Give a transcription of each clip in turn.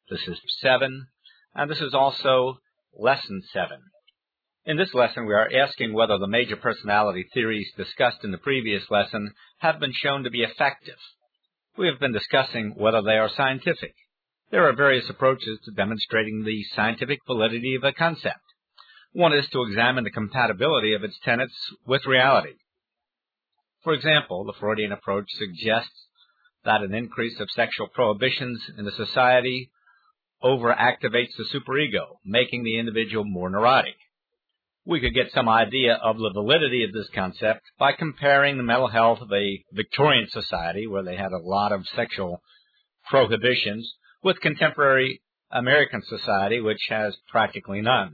This is 7, and this is also Lesson 7. In this lesson, we are asking whether the major personality theories discussed in the previous lesson have been shown to be effective. We have been discussing whether they are scientific. There are various approaches to demonstrating the scientific validity of a concept. One is to examine the compatibility of its tenets with reality. For example, the Freudian approach suggests that an increase of sexual prohibitions in a society overactivates the superego, making the individual more neurotic. We could get some idea of the validity of this concept by comparing the mental health of a Victorian society, where they had a lot of sexual prohibitions, with contemporary American society, which has practically none.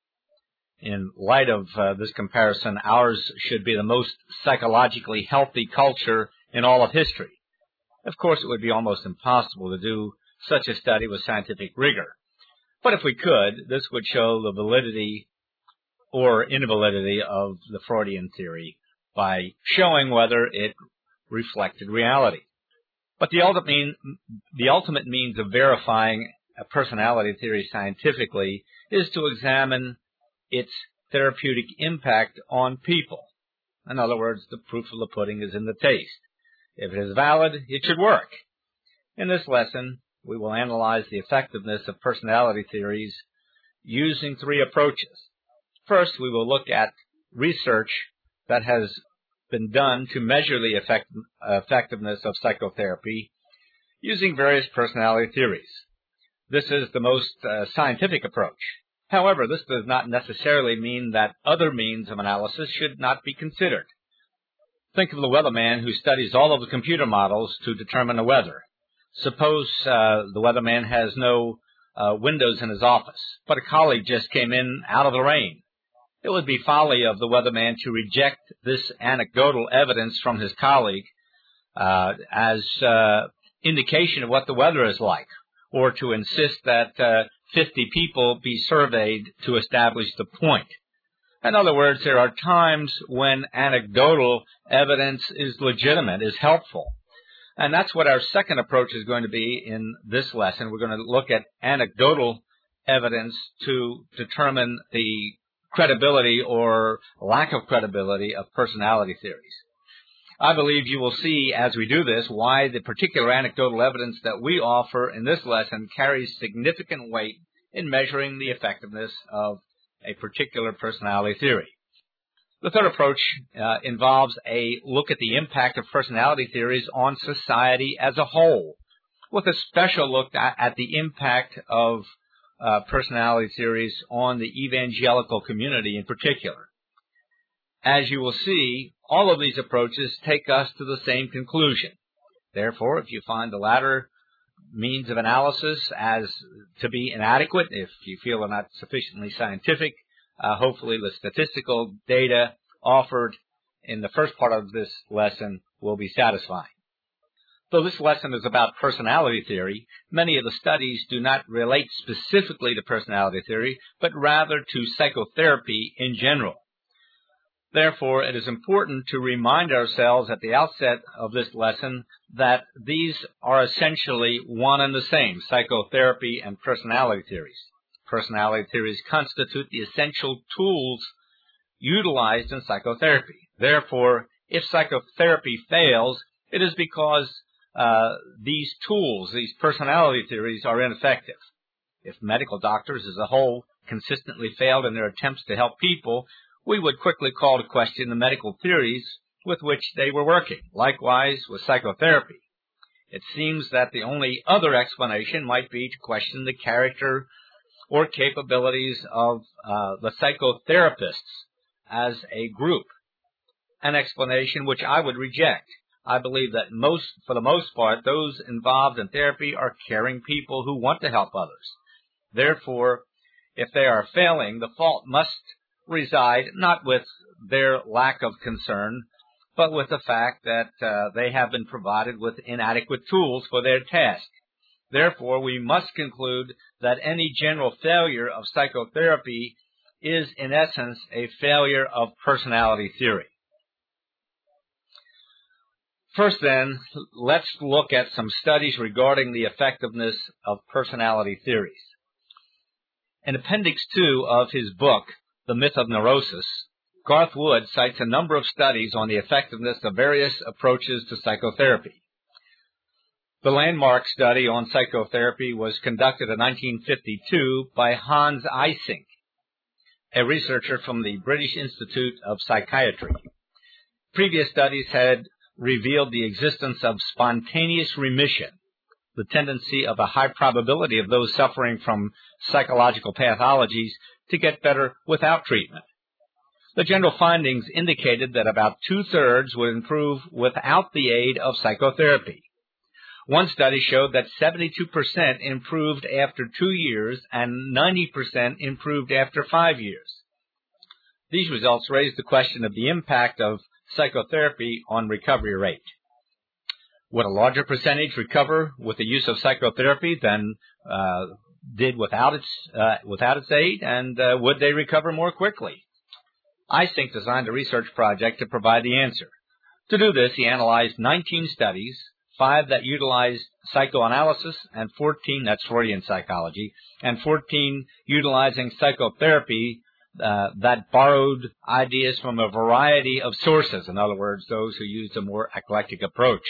In light of this comparison, ours should be the most psychologically healthy culture in all of history. Of course, it would be almost impossible to do such a study with scientific rigor. But if we could, this would show the validity or invalidity of the Freudian theory by showing whether it reflected reality. But the ultimate means of verifying a personality theory scientifically is to examine its therapeutic impact on people. In other words, the proof of the pudding is in the taste. If it is valid, it should work. In this lesson, we will analyze the effectiveness of personality theories using 3 approaches. First, we will look at research that has been done to measure the effectiveness of psychotherapy using various personality theories. This is the most scientific approach. However, this does not necessarily mean that other means of analysis should not be considered. Think of the weatherman who studies all of the computer models to determine the weather. Suppose the weatherman has no windows in his office, but a colleague just came in out of the rain. It would be folly of the weatherman to reject this anecdotal evidence from his colleague as indication of what the weather is like, or to insist that 50 people be surveyed to establish the point. In other words, there are times when anecdotal evidence is legitimate, is helpful. And that's what our second approach is going to be in this lesson. We're going to look at anecdotal evidence to determine the credibility or lack of credibility of personality theories. I believe you will see as we do this why the particular anecdotal evidence that we offer in this lesson carries significant weight in measuring the effectiveness of a particular personality theory. The third approach involves a look at the impact of personality theories on society as a whole, with a special look at the impact of personality theories on the evangelical community in particular. As you will see, all of these approaches take us to the same conclusion. Therefore, if you find the latter means of analysis as to be inadequate, if you feel they're not sufficiently scientific, hopefully the statistical data offered in the first part of this lesson will be satisfying. Though this lesson is about personality theory, many of the studies do not relate specifically to personality theory, but rather to psychotherapy in general. Therefore, it is important to remind ourselves at the outset of this lesson that these are essentially one and the same, psychotherapy and personality theories. Personality theories constitute the essential tools utilized in psychotherapy. Therefore, if psychotherapy fails, it is because these tools, these personality theories, are ineffective. If medical doctors as a whole consistently failed in their attempts to help people, we would quickly call to question the medical theories with which they were working. Likewise with psychotherapy. It seems that the only other explanation might be to question the character or capabilities of the psychotherapists as a group, an explanation which I would reject. I believe that for the most part, those involved in therapy are caring people who want to help others. Therefore, if they are failing, the fault must reside not with their lack of concern, but with the fact that they have been provided with inadequate tools for their task. Therefore, we must conclude that any general failure of psychotherapy is, in essence, a failure of personality theory. First then, let's look at some studies regarding the effectiveness of personality theories. In Appendix 2 of his book, The Myth of Neurosis, Garth Wood cites a number of studies on the effectiveness of various approaches to psychotherapy. The landmark study on psychotherapy was conducted in 1952 by Hans Eysenck, a researcher from the British Institute of Psychiatry. Previous studies had revealed the existence of spontaneous remission, the tendency of a high probability of those suffering from psychological pathologies to get better without treatment. The general findings indicated that about two-thirds would improve without the aid of psychotherapy. One study showed that 72% improved after 2 years and 90% improved after 5 years. These results raised the question of the impact of psychotherapy on recovery rate. Would a larger percentage recover with the use of psychotherapy than did without its aid, and would they recover more quickly? Eysenck designed a research project to provide the answer. To do this, he analyzed 19 studies, 5 that utilized psychoanalysis, and 14, that's Freudian psychology, and 14 utilizing psychotherapy that borrowed ideas from a variety of sources, in other words, those who used a more eclectic approach.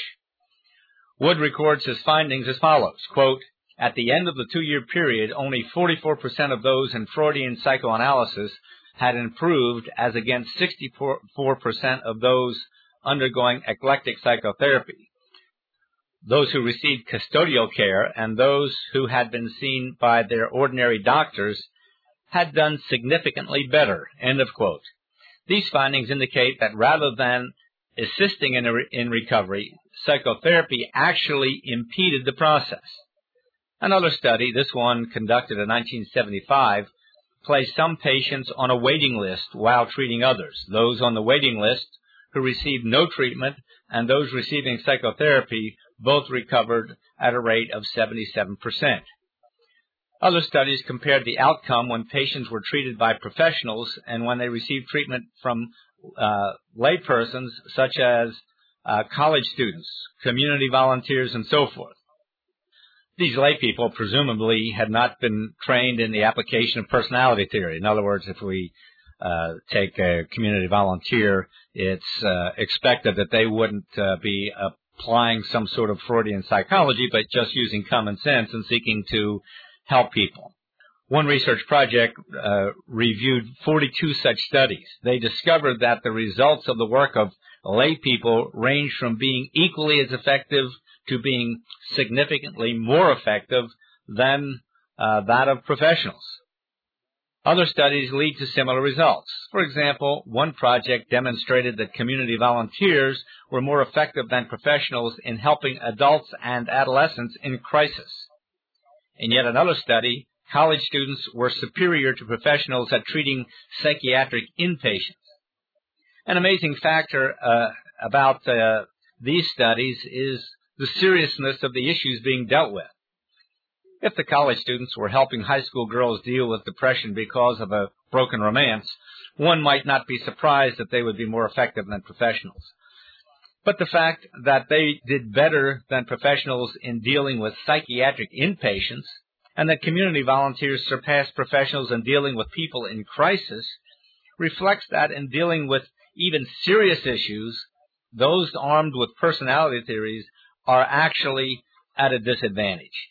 Wood records his findings as follows, quote, "At the end of the 2-year period, only 44% of those in Freudian psychoanalysis had improved, as against 64% of those undergoing eclectic psychotherapy. Those who received custodial care and those who had been seen by their ordinary doctors had done significantly better," end of quote. These findings indicate that rather than assisting in recovery, psychotherapy actually impeded the process. Another study, this one conducted in 1975, placed some patients on a waiting list while treating others. Those on the waiting list who received no treatment and those receiving psychotherapy both recovered at a rate of 77%. Other studies compared the outcome when patients were treated by professionals and when they received treatment from laypersons such as college students, community volunteers, and so forth. These lay people presumably had not been trained in the application of personality theory. In other words, if we take a community volunteer, it's expected that they wouldn't be applying some sort of Freudian psychology, but just using common sense and seeking to help people. One research project reviewed 42 such studies. They discovered that the results of the work of lay people range from being equally as effective to being significantly more effective than that of professionals. Other studies lead to similar results. For example, one project demonstrated that community volunteers were more effective than professionals in helping adults and adolescents in crisis. In yet another study, college students were superior to professionals at treating psychiatric inpatients. An amazing factor about these studies is the seriousness of the issues being dealt with. If the college students were helping high school girls deal with depression because of a broken romance, one might not be surprised that they would be more effective than professionals. But the fact that they did better than professionals in dealing with psychiatric inpatients, and that community volunteers surpassed professionals in dealing with people in crisis, reflects that in dealing with even serious issues, those armed with personality theories are actually at a disadvantage.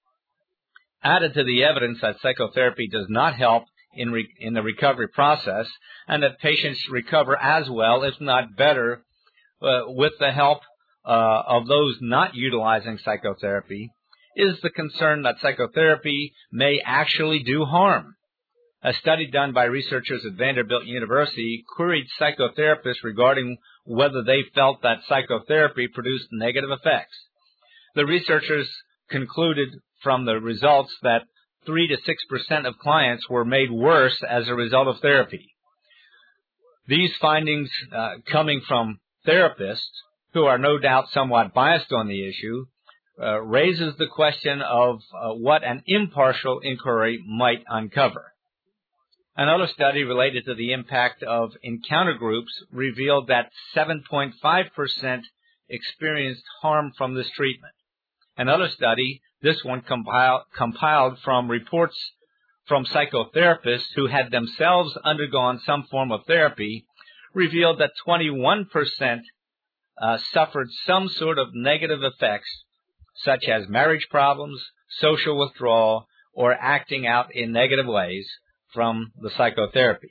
Added to the evidence that psychotherapy does not help in the recovery process, and that patients recover as well, if not better, with the help of those not utilizing psychotherapy, is the concern that psychotherapy may actually do harm. A study done by researchers at Vanderbilt University queried psychotherapists regarding whether they felt that psychotherapy produced negative effects. The researchers concluded from the results that 3 to 6% of clients were made worse as a result of therapy. These findings coming from therapists, who are no doubt somewhat biased on the issue, raises the question of what an impartial inquiry might uncover. Another study related to the impact of encounter groups revealed that 7.5% experienced harm from this treatment. Another study, this one compiled from reports from psychotherapists who had themselves undergone some form of therapy, revealed that 21% suffered some sort of negative effects, such as marriage problems, social withdrawal, or acting out in negative ways from the psychotherapy.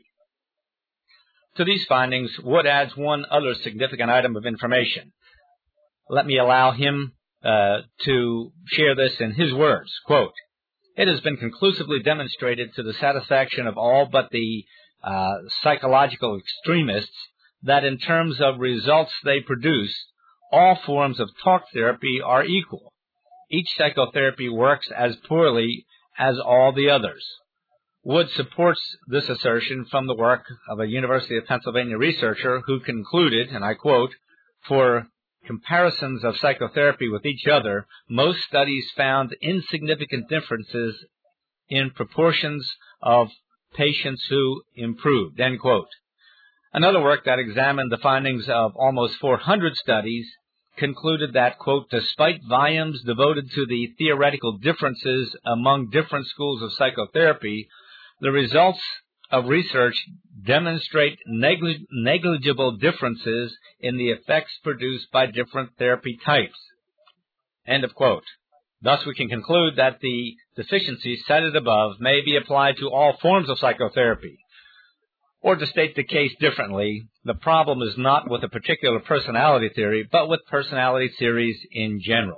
To these findings, Wood adds one other significant item of information. Let me allow him to share this in his words. Quote, "It has been conclusively demonstrated to the satisfaction of all but the psychological extremists that in terms of results they produce, all forms of talk therapy are equal. Each psychotherapy works as poorly as all the others." Wood supports this assertion from the work of a University of Pennsylvania researcher who concluded, and I quote, "For comparisons of psychotherapy with each other, most studies found insignificant differences in proportions of patients who improved," end quote. Another work that examined the findings of almost 400 studies concluded that, quote, "Despite volumes devoted to the theoretical differences among different schools of psychotherapy, the results of research demonstrate negligible differences in the effects produced by different therapy types," end of quote. Thus, we can conclude that the deficiencies cited above may be applied to all forms of psychotherapy. Or to state the case differently, the problem is not with a particular personality theory, but with personality theories in general.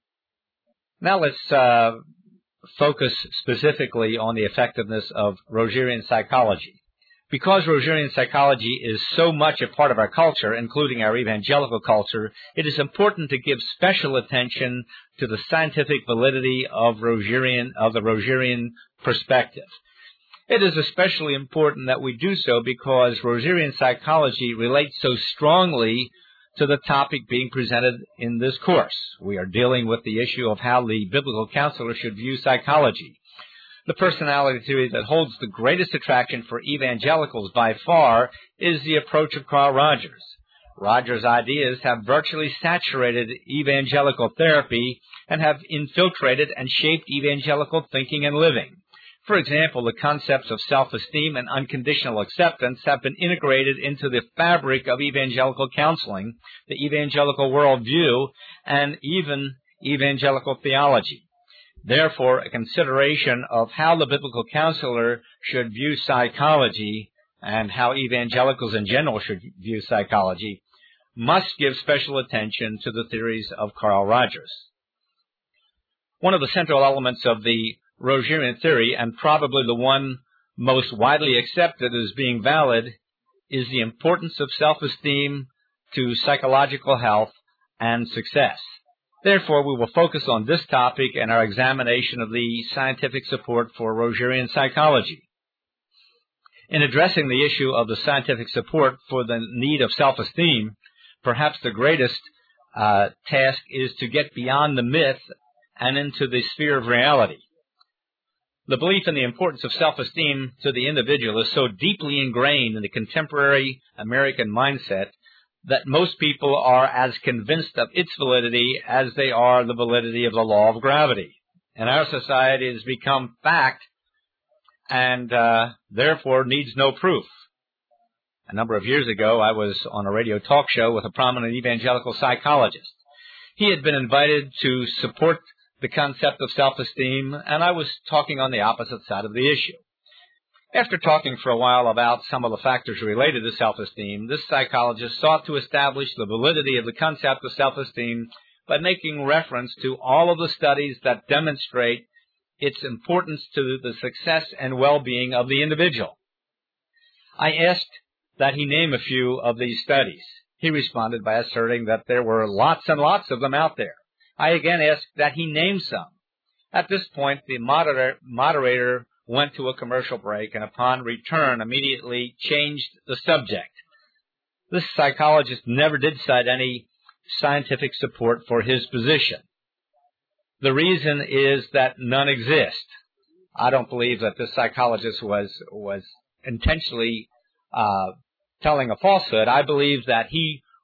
Now let's focus specifically on the effectiveness of Rogerian psychology. Because Rogerian psychology is so much a part of our culture, including our evangelical culture, it is important to give special attention to the scientific validity of the Rogerian perspective. It is especially important that we do so because Rogerian psychology relates so strongly to the topic being presented in this course. We are dealing with the issue of how the biblical counselor should view psychology. The personality theory that holds the greatest attraction for evangelicals by far is the approach of Carl Rogers. Rogers' ideas have virtually saturated evangelical therapy and have infiltrated and shaped evangelical thinking and living. For example, the concepts of self-esteem and unconditional acceptance have been integrated into the fabric of evangelical counseling, the evangelical worldview, and even evangelical theology. Therefore, a consideration of how the biblical counselor should view psychology and how evangelicals in general should view psychology must give special attention to the theories of Carl Rogers. One of the central elements of the Rogerian theory, and probably the one most widely accepted as being valid, is the importance of self-esteem to psychological health and success. Therefore, we will focus on this topic in our examination of the scientific support for Rogerian psychology. In addressing the issue of the scientific support for the need of self-esteem, perhaps the greatest task is to get beyond the myth and into the sphere of reality. The belief in the importance of self-esteem to the individual is so deeply ingrained in the contemporary American mindset that most people are as convinced of its validity as they are the validity of the law of gravity. And our society has become fact and therefore needs no proof. A number of years ago, I was on a radio talk show with a prominent evangelical psychologist. He had been invited to support the concept of self-esteem, and I was talking on the opposite side of the issue. After talking for a while about some of the factors related to self-esteem, this psychologist sought to establish the validity of the concept of self-esteem by making reference to all of the studies that demonstrate its importance to the success and well-being of the individual. I asked that he name a few of these studies. He responded by asserting that there were lots and lots of them out there. I again asked that he name some. At this point, the moderator went to a commercial break and upon return immediately changed the subject. This psychologist never did cite any scientific support for his position. The reason is that none exist. I don't believe that this psychologist was intentionally telling a falsehood. I believe that he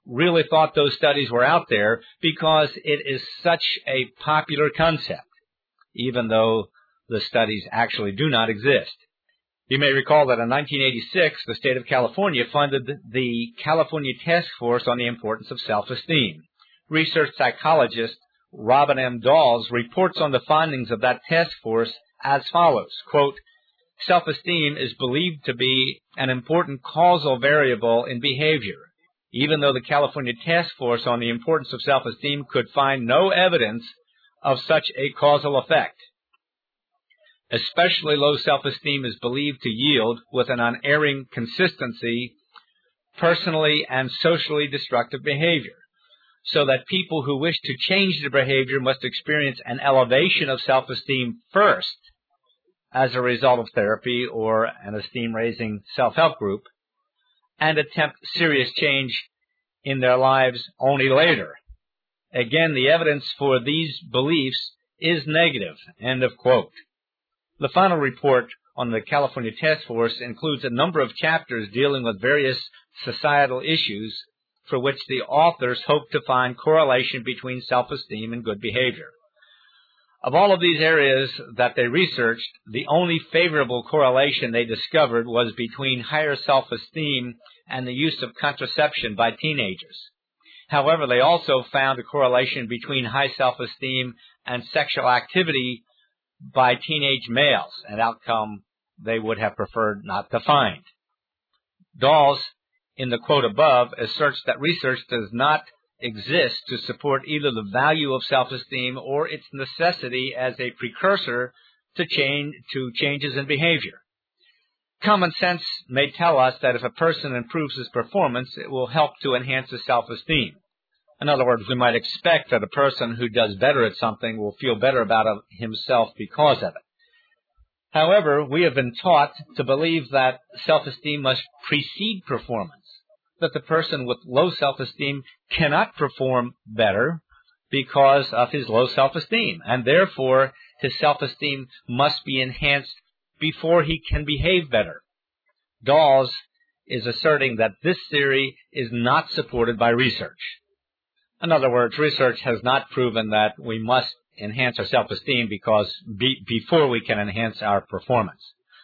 really thought those studies were out there because it is such a popular concept, even though the studies actually do not exist. You may recall that in 1986, the state of California funded the California Task Force on the Importance of Self-Esteem. Research psychologist Robin M. Dawes reports on the findings of that task force as follows, quote, self-esteem is believed to be an important causal variable in behavior, even though the California Task Force on the Importance of Self-Esteem could find no evidence of such a causal effect. Especially low self-esteem is believed to yield, with an unerring consistency, personally and socially destructive behavior, so that people who wish to change their behavior must experience an elevation of self-esteem first as a result of therapy or an esteem-raising self-help group, and attempt serious change in their lives only later. Again, the evidence for these beliefs is negative, end of quote. The final report on the California Task Force includes a number of chapters dealing with various societal issues for which the authors hope to find correlation between self-esteem and good behavior. Of all of these areas that they researched, the only favorable correlation they discovered was between higher self-esteem and the use of contraception by teenagers. However, they also found a correlation between high self-esteem and sexual activity by teenage males, an outcome they would have preferred not to find. Dawes, in the quote above, asserts that research does not exist to support either the value of self-esteem or its necessity as a precursor to changes in behavior. Common sense may tell us that if a person improves his performance, it will help to enhance his self-esteem. In other words, we might expect that a person who does better at something will feel better about himself because of it. However, we have been taught to believe that self-esteem must precede performance, that the person with low self-esteem cannot perform better because of his low self-esteem, and therefore his self-esteem must be enhanced before he can behave better. Dawes is asserting that this theory is not supported by research. In other words, research has not proven that we must enhance our self-esteem before we can enhance our performance.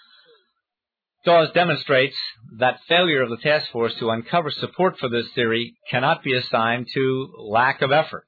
Dawes demonstrates that failure of the task force to uncover support for this theory cannot be assigned to lack of effort.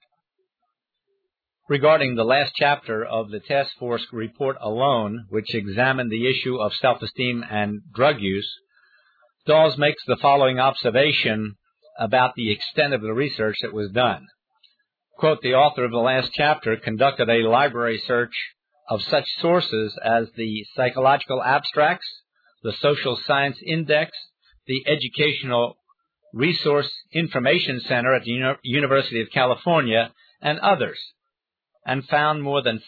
Regarding the last chapter of the task force report alone, which examined the issue of self-esteem and drug use, Dawes makes the following observation about the extent of the research that was done. Quote, the author of the last chapter conducted a library search of such sources as the Psychological Abstracts, the Social Science Index, the Educational Resource Information Center at the University of California, and others, and found more than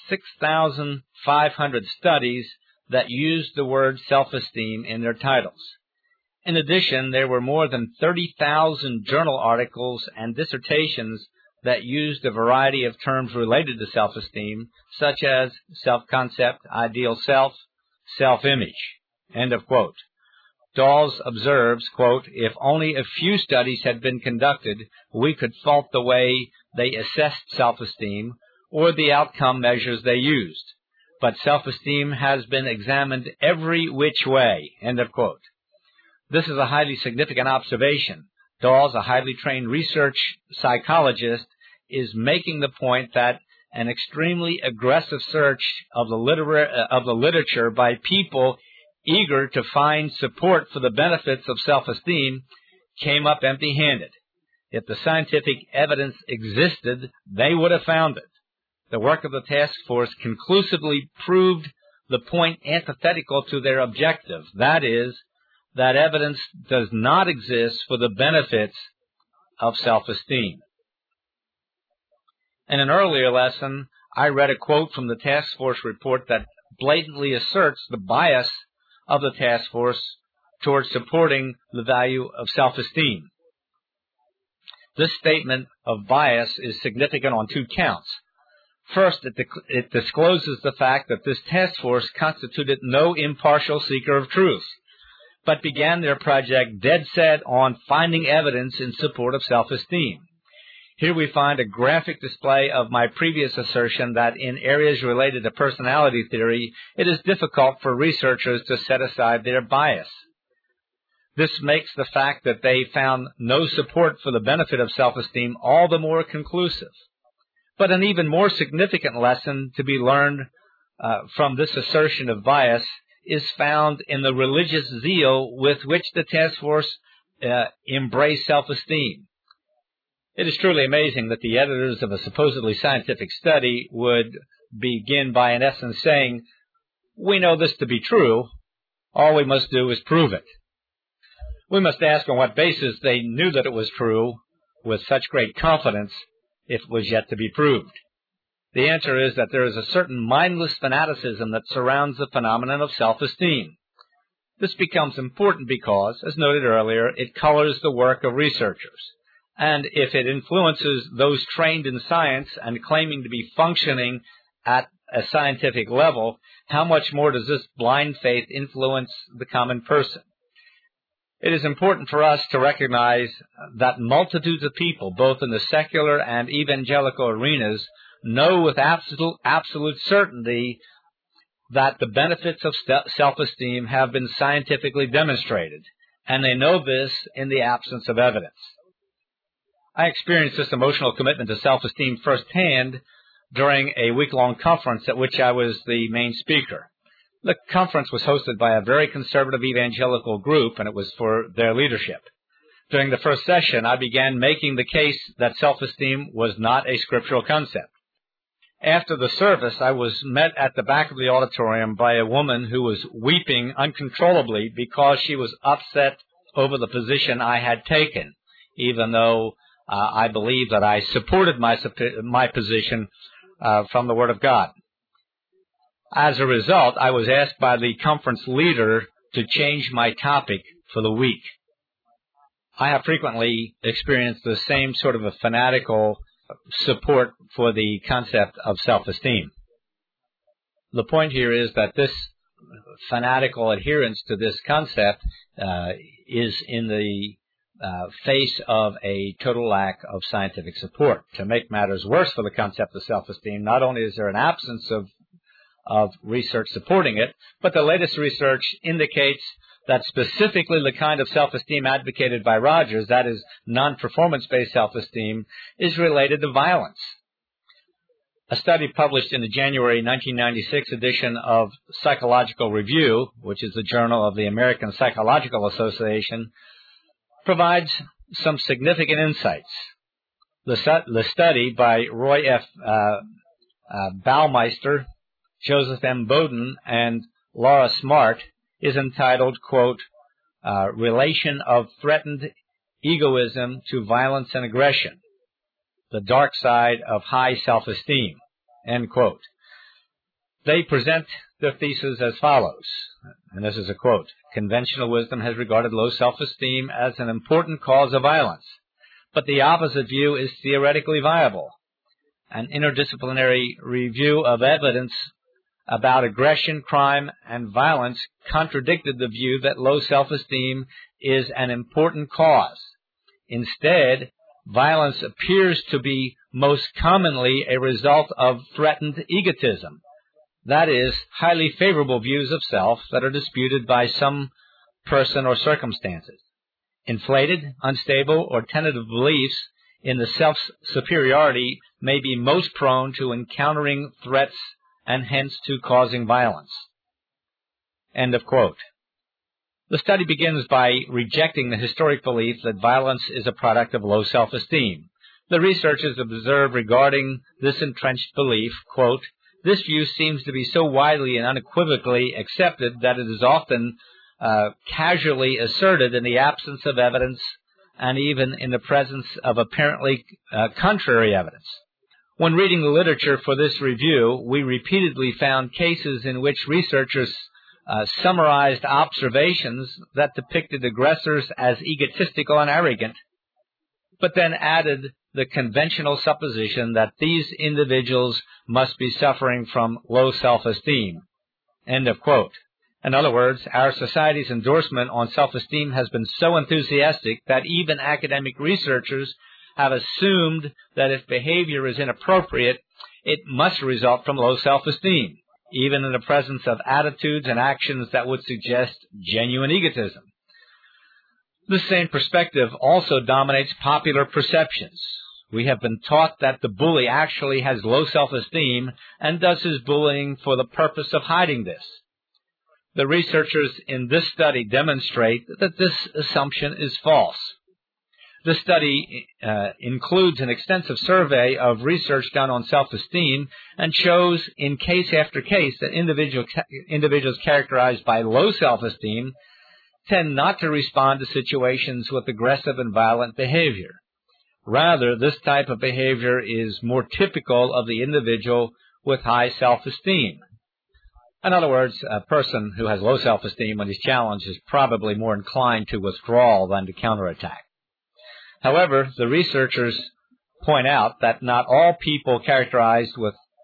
6,500 studies that used the word self-esteem in their titles. In addition, there were more than 30,000 journal articles and dissertations that used a variety of terms related to self-esteem, such as self-concept, ideal self, self-image, end of quote. Dawes observes, quote, if only a few studies had been conducted, we could fault the way they assessed self-esteem or the outcome measures they used. But self-esteem has been examined every which way, end of quote. This is a highly significant observation. Dawes, a highly trained research psychologist, is making the point that an extremely aggressive search of the literature by people eager to find support for the benefits of self-esteem came up empty-handed. If the scientific evidence existed, they would have found it. The work of the task force conclusively proved the point antithetical to their objective, that is, that evidence does not exist for the benefits of self-esteem. In an earlier lesson, I read a quote from the task force report that blatantly asserts the bias of the task force towards supporting the value of self-esteem. This statement of bias is significant on two counts. First, it discloses the fact that this task force constituted no impartial seeker of truth. but began their project dead set on finding evidence in support of self-esteem. Here we find a graphic display of my previous assertion that in areas related to personality theory, it is difficult for researchers to set aside their bias. This makes the fact that they found no support for the benefit of self-esteem all the more conclusive. But an even more significant lesson to be learned from this assertion of bias is found in the religious zeal with which the task force embraced self-esteem. It is truly amazing that the editors of a supposedly scientific study would begin by, in essence, saying, "We know this to be true. All we must do is prove it." We must ask on what basis they knew that it was true with such great confidence if it was yet to be proved. The answer is that there is a certain mindless fanaticism that surrounds the phenomenon of self-esteem. This becomes important because, as noted earlier, it colors the work of researchers. And if it influences those trained in science and claiming to be functioning at a scientific level, how much more does this blind faith influence the common person? It is important for us to recognize that multitudes of people, both in the secular and evangelical arenas, know with absolute certainty that the benefits of self-esteem have been scientifically demonstrated, and they know this in the absence of evidence. I experienced this emotional commitment to self-esteem firsthand during a week-long conference at which I was the main speaker. The conference was hosted by a very conservative evangelical group, and it was for their leadership. During the first session, I began making the case that self-esteem was not a scriptural concept. After the service, I was met at the back of the auditorium by a woman who was weeping uncontrollably because she was upset over the position I had taken, even though I believe that I supported my position from the Word of God. As a result, I was asked by the conference leader to change my topic for the week. I have frequently experienced the same sort of a fanatical support for the concept of self-esteem. The point here is that this fanatical adherence to this concept is in the face of a total lack of scientific support. To make matters worse for the concept of self-esteem, not only is there an absence of research supporting it, but the latest research indicates that specifically the kind of self-esteem advocated by Rogers, that is, non-performance-based self-esteem, is related to violence. A study published in the January 1996 edition of Psychological Review, which is the journal of the American Psychological Association, provides some significant insights. The study by Roy F. Baumeister, Joseph M. Bowden, and Laura Smart is entitled, quote, Relation of Threatened Egoism to Violence and Aggression, the Dark Side of High Self-Esteem, end quote. They present their thesis as follows, and this is a quote, Conventional wisdom has regarded low self-esteem as an important cause of violence, but the opposite view is theoretically viable. An interdisciplinary review of evidence about aggression, crime, and violence contradicted the view that low self-esteem is an important cause. Instead, violence appears to be most commonly a result of threatened egotism. That is, highly favorable views of self that are disputed by some person or circumstances. Inflated, unstable, or tentative beliefs in the self's superiority may be most prone to encountering threats and hence to causing violence. End of quote. The study begins by rejecting the historic belief that violence is a product of low self-esteem. The researchers observe regarding this entrenched belief, quote, This view seems to be so widely and unequivocally accepted that it is often casually asserted in the absence of evidence and even in the presence of apparently contrary evidence. When reading the literature for this review, we repeatedly found cases in which researchers summarized observations that depicted aggressors as egotistical and arrogant, but then added the conventional supposition that these individuals must be suffering from low self-esteem. End of quote. In other words, our society's endorsement on self-esteem has been so enthusiastic that even academic researchers have assumed that if behavior is inappropriate, it must result from low self-esteem, even in the presence of attitudes and actions that would suggest genuine egotism. This same perspective also dominates popular perceptions. We have been taught that the bully actually has low self-esteem and does his bullying for the purpose of hiding this. The researchers in this study demonstrate that this assumption is false. The study includes an extensive survey of research done on self-esteem and shows in case after case that individuals characterized by low self-esteem tend not to respond to situations with aggressive and violent behavior. Rather, this type of behavior is more typical of the individual with high self-esteem. In other words, a person who has low self-esteem when he's challenged is probably more inclined to withdraw than to counterattack. However, the researchers point out that not all people characterized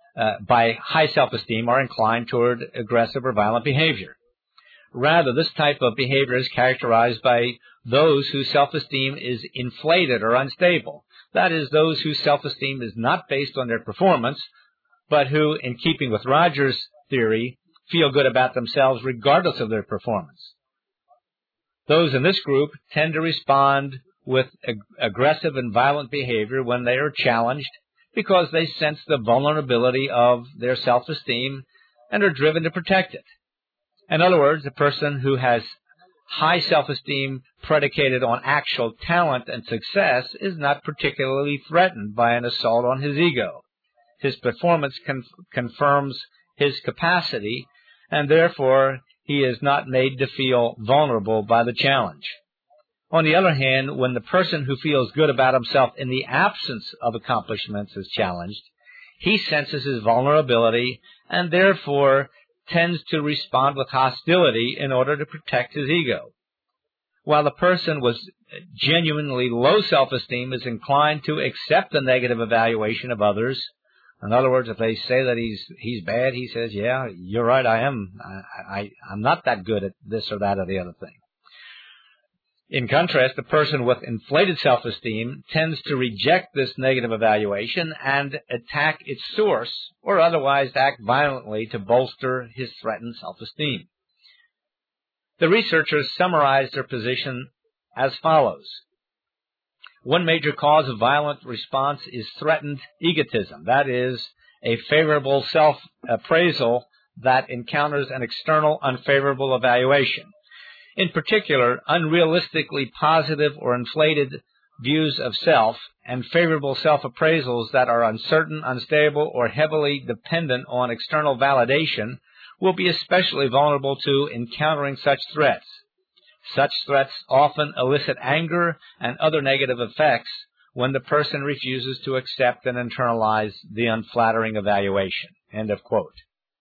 by high self-esteem are inclined toward aggressive or violent behavior. Rather, this type of behavior is characterized by those whose self-esteem is inflated or unstable. That is, those whose self-esteem is not based on their performance, but who, in keeping with Rogers' theory, feel good about themselves regardless of their performance. Those in this group tend to respond with aggressive and violent behavior when they are challenged because they sense the vulnerability of their self-esteem and are driven to protect it. In other words, a person who has high self-esteem predicated on actual talent and success is not particularly threatened by an assault on his ego. His performance confirms his capacity, and therefore he is not made to feel vulnerable by the challenge. On the other hand, when the person who feels good about himself in the absence of accomplishments is challenged, he senses his vulnerability and therefore tends to respond with hostility in order to protect his ego. While the person with genuinely low self-esteem is inclined to accept the negative evaluation of others. In other words, if they say that he's bad, he says, yeah, you're right, I'm not that good at this or that or the other thing. In contrast, the person with inflated self-esteem tends to reject this negative evaluation and attack its source or otherwise act violently to bolster his threatened self-esteem. The researchers summarized their position as follows. One major cause of violent response is threatened egotism. That is, a favorable self-appraisal that encounters an external unfavorable evaluation. In particular, unrealistically positive or inflated views of self and favorable self-appraisals that are uncertain, unstable, or heavily dependent on external validation will be especially vulnerable to encountering such threats. Such threats often elicit anger and other negative effects when the person refuses to accept and internalize the unflattering evaluation. End of quote.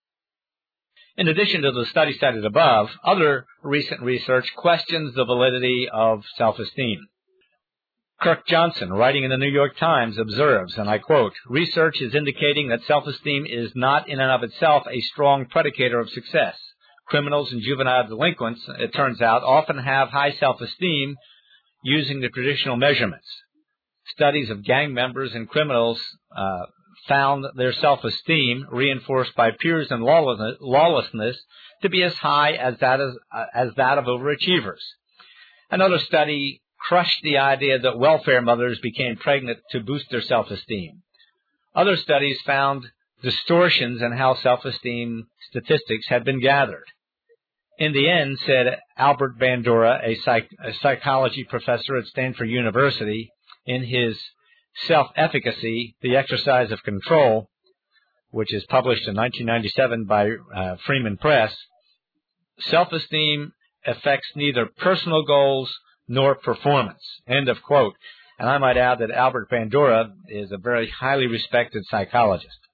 In addition to the study cited above, other recent research questions the validity of self-esteem. Kirk Johnson, writing in the New York Times, observes, and I quote, "Research is indicating that self-esteem is not in and of itself a strong predicator of success. Criminals and juvenile delinquents, it turns out, often have high self-esteem using the traditional measurements. Studies of gang members and criminals found their self-esteem, reinforced by peers and lawlessness, to be as high as that of overachievers. Another study crushed the idea that welfare mothers became pregnant to boost their self-esteem. Other studies found distortions in how self-esteem statistics had been gathered. In the end, said Albert Bandura, a psychology professor at Stanford University, in his Self-Efficacy, The Exercise of Control, which is published in 1997 by Freeman Press, self-esteem affects neither personal goals nor performance. End of quote. And I might add that Albert Bandura is a very highly respected psychologist.